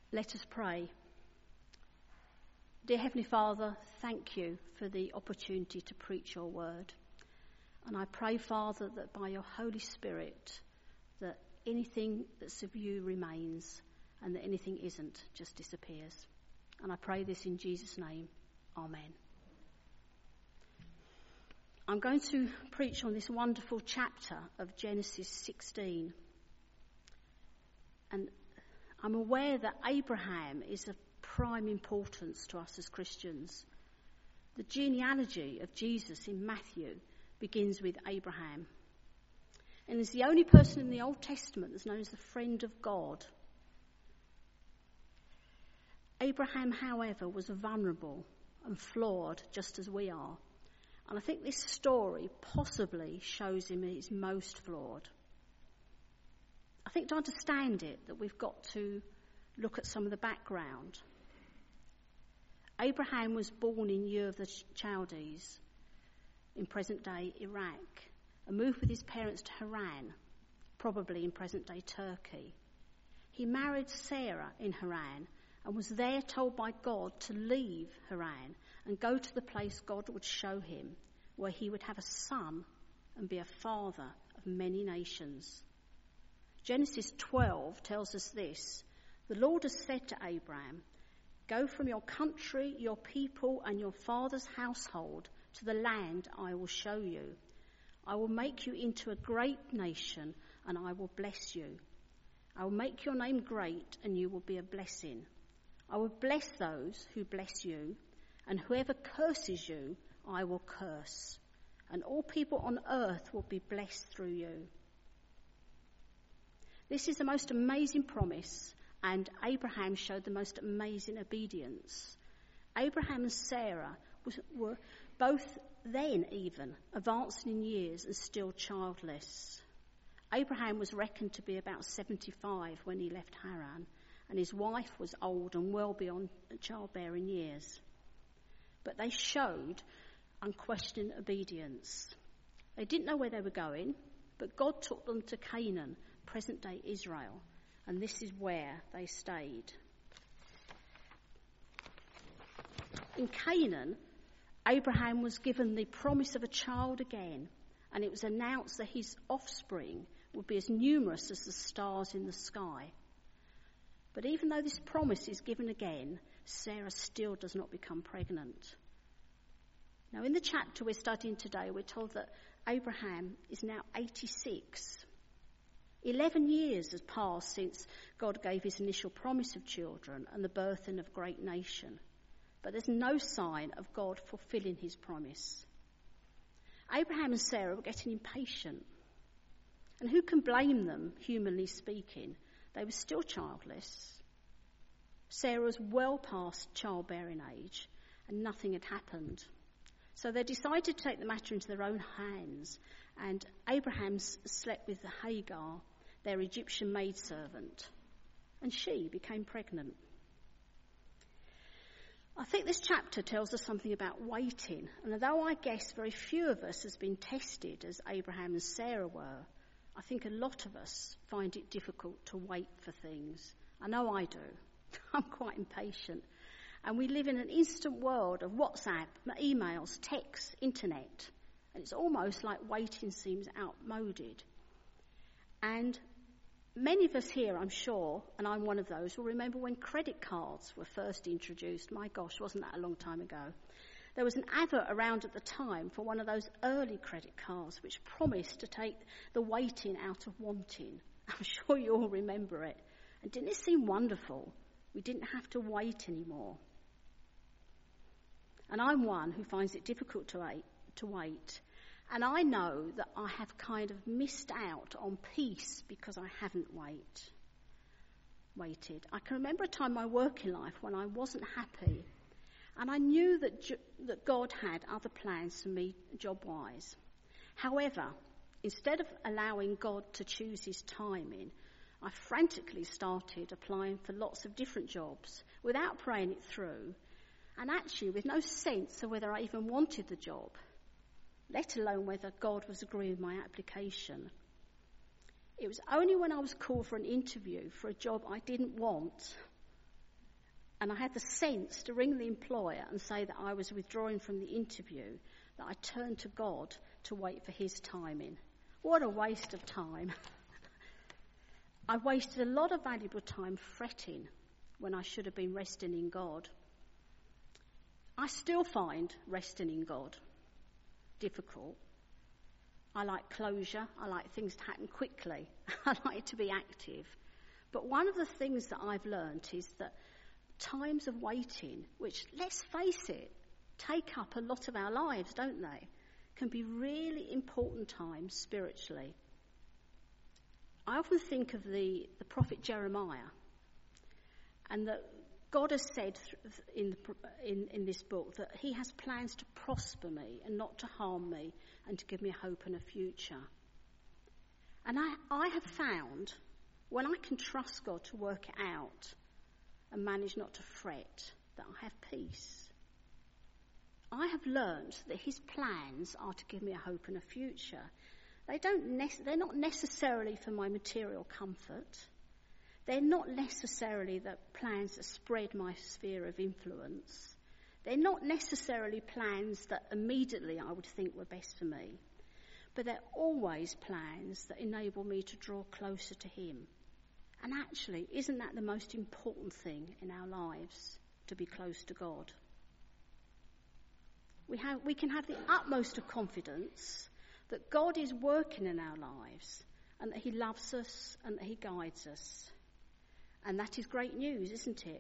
Let us pray. Dear Heavenly Father, thank you for the opportunity to preach your word. And I pray, Father, that by your Holy Spirit, that anything that's of you remains and that anything isn't just disappears. And I pray this in Jesus' name. Amen. I'm going to preach on this wonderful chapter of Genesis 16. And I'm aware that Abraham is of prime importance to us as Christians. The genealogy of Jesus in Matthew begins with Abraham. And is the only person in the Old Testament that's known as the friend of God. Abraham, however, was vulnerable and flawed just as we are. And I think this story possibly shows him he's most flawed. I think to understand it, that we've got to look at some of the background. Abraham was born in Ur of the Chaldees, in present-day Iraq, and moved with his parents to Haran, probably in present-day Turkey. He married Sarah in Haran and was there told by God to leave Haran and go to the place God would show him, where he would have a son and be a father of many nations. Genesis 12 tells us this: the Lord has said to Abraham, "Go from your country, your people, and your father's household to the land I will show you. I will make you into a great nation, and I will bless you. I will make your name great, and you will be a blessing. I will bless those who bless you, and whoever curses you, I will curse. And all people on earth will be blessed through you." This is the most amazing promise, and Abraham showed the most amazing obedience. Abraham and Sarah were both then even advancing in years and still childless. Abraham was reckoned to be about 75 when he left Haran, and his wife was old and well beyond childbearing years. But they showed unquestioned obedience. They didn't know where they were going, but God took them to Canaan, present-day Israel, and this is where they stayed. In Canaan, Abraham was given the promise of a child again, and it was announced that his offspring would be as numerous as the stars in the sky. But even though this promise is given again, Sarah still does not become pregnant. Now, in the chapter we're studying today, we're told that Abraham is now 86. 11 years has passed since God gave his initial promise of children and the birthing of a great nation. But there's no sign of God fulfilling his promise. Abraham and Sarah were getting impatient. And who can blame them, humanly speaking? They were still childless. Sarah was well past childbearing age, and nothing had happened. So they decided to take the matter into their own hands, and Abraham slept with Hagar, their Egyptian maidservant, and she became pregnant. I think this chapter tells us something about waiting, and although I guess very few of us has been tested as Abraham and Sarah were, I think a lot of us find it difficult to wait for things. I know I do. I'm quite impatient. And we live in an instant world of WhatsApp, emails, texts, internet. And it's almost like waiting seems outmoded. And many of us here, I'm sure, and I'm one of those, will remember when credit cards were first introduced. My gosh, wasn't that a long time ago? There was an advert around at the time for one of those early credit cards which promised to take the waiting out of wanting. I'm sure you all remember it. And didn't it seem wonderful? We didn't have to wait anymore. And I'm one who finds it difficult to wait. And I know that I have kind of missed out on peace because I haven't waited. I can remember a time in my working life when I wasn't happy. And I knew that God had other plans for me job-wise. However, instead of allowing God to choose his timing, I frantically started applying for lots of different jobs without praying it through, and actually with no sense of whether I even wanted the job, let alone whether God was agreeing with my application. It was only when I was called for an interview for a job I didn't want and I had the sense to ring the employer and say that I was withdrawing from the interview, that I turned to God to wait for his timing. What a waste of time. I wasted a lot of valuable time fretting when I should have been resting in God. I still find resting in God difficult. I like closure. I like things to happen quickly. I like to be active. But one of the things that I've learned is that times of waiting, which, let's face it, take up a lot of our lives, don't they, can be really important times spiritually. I often think of the prophet Jeremiah, and that God has said in this book that he has plans to prosper me and not to harm me and to give me hope and a future. And I have found when I can trust God to work it out and manage not to fret, that I have peace. I have learned that his plans are to give me a hope and a future. They're not necessarily for my material comfort. They're not necessarily the plans that spread my sphere of influence. They're not necessarily plans that immediately I would think were best for me. But they're always plans that enable me to draw closer to him. And actually, isn't that the most important thing in our lives, to be close to God? We can have the utmost of confidence that God is working in our lives and that he loves us and that he guides us. And that is great news, isn't it?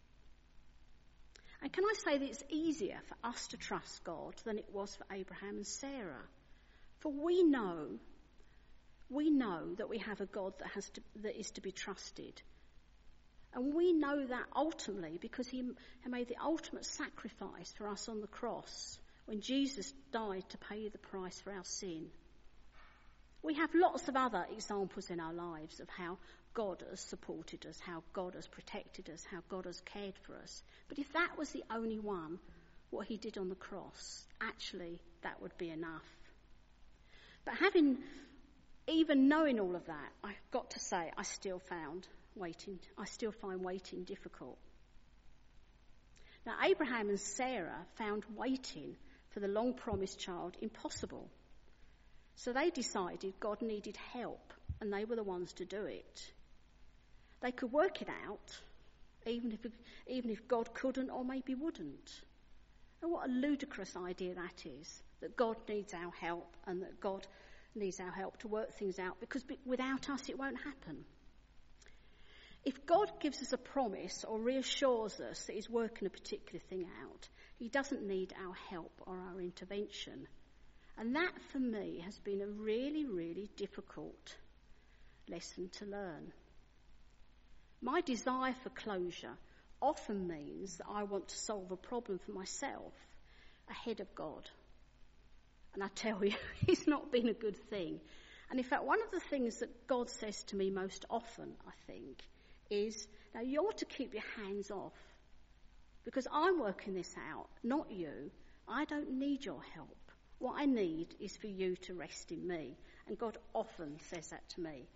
And can I say that it's easier for us to trust God than it was for Abraham and Sarah? For we know that we have a God that is to be trusted. And we know that ultimately because he made the ultimate sacrifice for us on the cross when Jesus died to pay the price for our sin. We have lots of other examples in our lives of how God has supported us, how God has protected us, how God has cared for us. But if that was the only one, what he did on the cross, actually that would be enough. But even knowing all of that, I've got to say I still find waiting difficult. Now, Abraham and Sarah found waiting for the long-promised child impossible. So they decided God needed help, and they were the ones to do it. They could work it out, even if God couldn't or maybe wouldn't. And what a ludicrous idea that is, that God needs our help and that God needs our help to work things out, because without us it won't happen. If God gives us a promise or reassures us that he's working a particular thing out, he doesn't need our help or our intervention. And that, for me, has been a really, really difficult lesson to learn. My desire for closure often means that I want to solve a problem for myself ahead of God. And I tell you, it's not been a good thing. And in fact, one of the things that God says to me most often, I think, is, now you're to keep your hands off, because I'm working this out, not you. I don't need your help. What I need is for you to rest in me. And God often says that to me.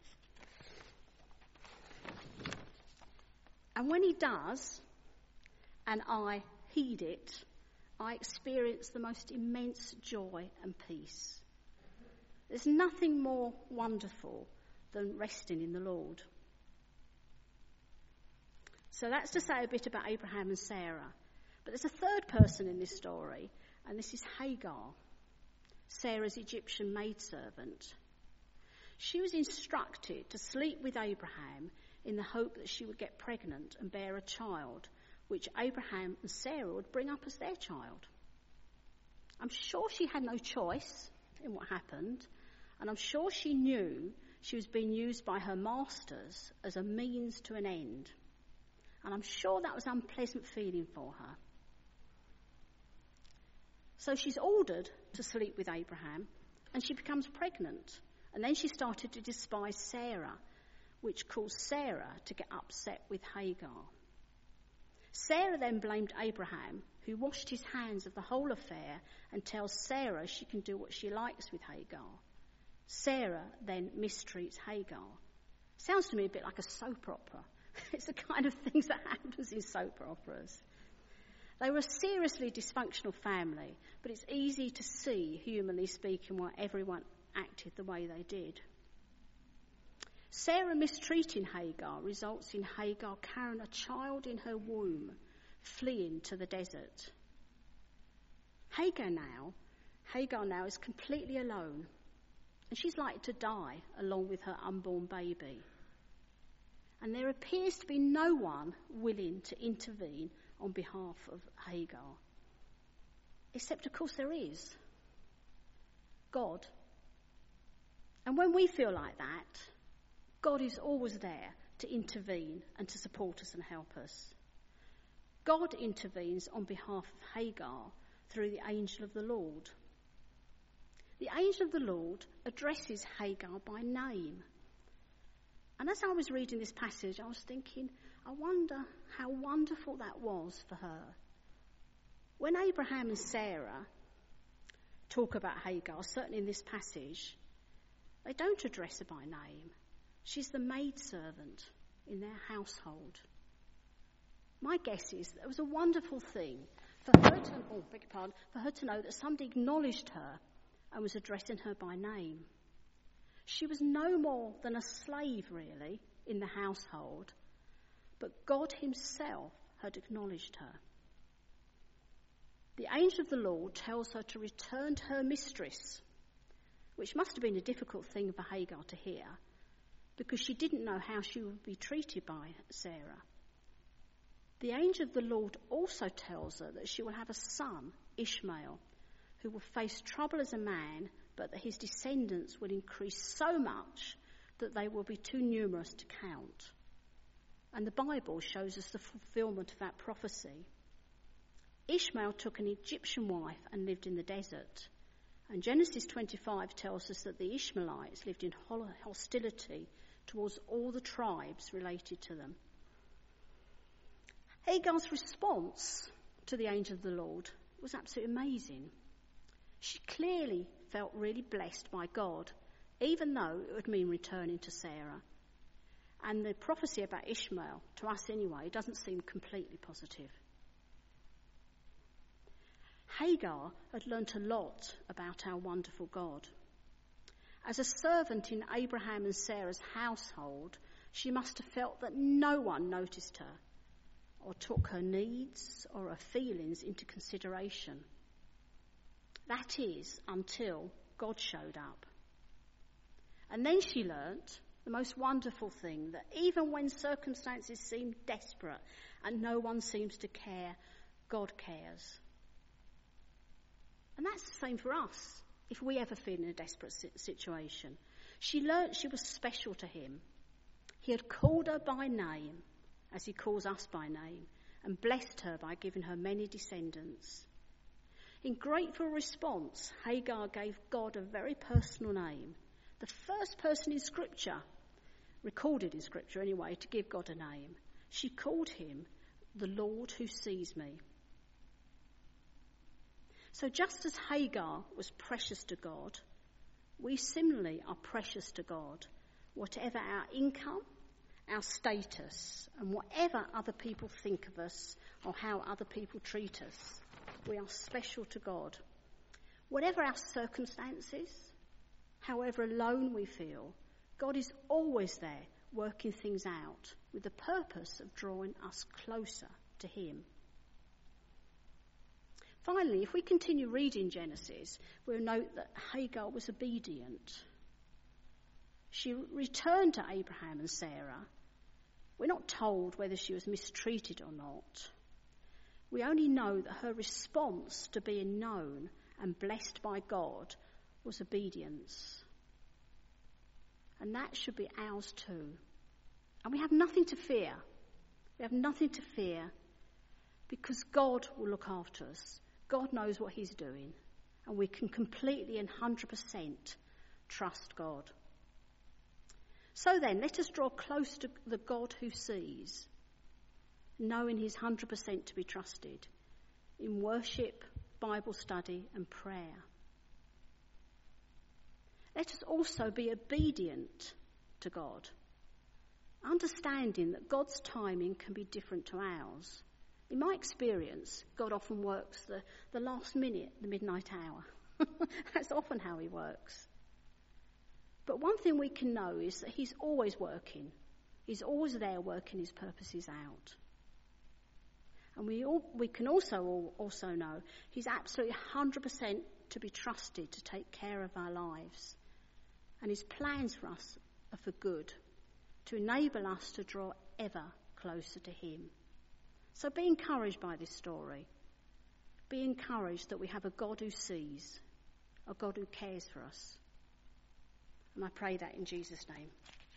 And when he does, and I heed it, I experience the most immense joy and peace. There's nothing more wonderful than resting in the Lord. So that's to say a bit about Abraham and Sarah. But there's a third person in this story, and this is Hagar, Sarah's Egyptian maidservant. She was instructed to sleep with Abraham in the hope that she would get pregnant and bear a child, which Abraham and Sarah would bring up as their child. I'm sure she had no choice in what happened, and I'm sure she knew she was being used by her masters as a means to an end. And I'm sure that was an unpleasant feeling for her. So she's ordered to sleep with Abraham, and she becomes pregnant. And then she started to despise Sarah, which caused Sarah to get upset with Hagar. Sarah then blamed Abraham, who washed his hands of the whole affair and tells Sarah she can do what she likes with Hagar. Sarah then mistreats Hagar. Sounds to me a bit like a soap opera. It's the kind of things that happens in soap operas. They were a seriously dysfunctional family, but it's easy to see, humanly speaking, why everyone acted the way they did. Sarah mistreating Hagar results in Hagar carrying a child in her womb, fleeing to the desert. Hagar now is completely alone, and she's likely to die along with her unborn baby. And there appears to be no one willing to intervene on behalf of Hagar. Except, of course, there is God. And when we feel like that, God is always there to intervene and to support us and help us. God intervenes on behalf of Hagar through the angel of the Lord. The angel of the Lord addresses Hagar by name. And as I was reading this passage, I was thinking, I wonder how wonderful that was for her. When Abraham and Sarah talk about Hagar, certainly in this passage, they don't address her by name. She's the maidservant in their household. My guess is that it was a wonderful thing for her to know that somebody acknowledged her and was addressing her by name. She was no more than a slave, really, in the household, but God himself had acknowledged her. The angel of the Lord tells her to return to her mistress, which must have been a difficult thing for Hagar to hear, because she didn't know how she would be treated by Sarah. The angel of the Lord also tells her that she will have a son, Ishmael, who will face trouble as a man, but that his descendants will increase so much that they will be too numerous to count. And the Bible shows us the fulfillment of that prophecy. Ishmael took an Egyptian wife and lived in the desert. And Genesis 25 tells us that the Ishmaelites lived in hostility towards all the tribes related to them. Hagar's response to the angel of the Lord was absolutely amazing. She clearly felt really blessed by God, even though it would mean returning to Sarah. And the prophecy about Ishmael, to us anyway, doesn't seem completely positive. Hagar had learnt a lot about our wonderful God. As a servant in Abraham and Sarah's household, she must have felt that no one noticed her or took her needs or her feelings into consideration. That is, until God showed up. And then she learnt the most wonderful thing, that even when circumstances seem desperate and no one seems to care, God cares. And that's the same for us, if we ever feel in a desperate situation. She learnt she was special to him. He had called her by name, as he calls us by name, and blessed her by giving her many descendants. In grateful response, Hagar gave God a very personal name, the first person in Scripture, recorded in Scripture anyway, to give God a name. She called him the Lord who sees me. So just as Hagar was precious to God, we similarly are precious to God, whatever our income, our status, and whatever other people think of us or how other people treat us. We are special to God. Whatever our circumstances, however alone we feel, God is always there working things out with the purpose of drawing us closer to him. Finally, if we continue reading Genesis, we'll note that Hagar was obedient. She returned to Abraham and Sarah. We're not told whether she was mistreated or not. We only know that her response to being known and blessed by God was obedience. And that should be ours too. And we have nothing to fear. We have nothing to fear because God will look after us. God knows what he's doing. And we can completely and 100% trust God. So then, let us draw close to the God who sees, knowing he's 100% to be trusted, in worship, Bible study and prayer. Let us also be obedient to God. understanding that God's timing can be different to ours. In my experience, God often works the last minute, the midnight hour. That's often how he works. But one thing we can know is that he's always working. He's always there working his purposes out. And we can also know he's absolutely 100% to be trusted to take care of our lives. And his plans for us are for good, to enable us to draw ever closer to him. So be encouraged by this story. Be encouraged that we have a God who sees, a God who cares for us. And I pray that in Jesus' name.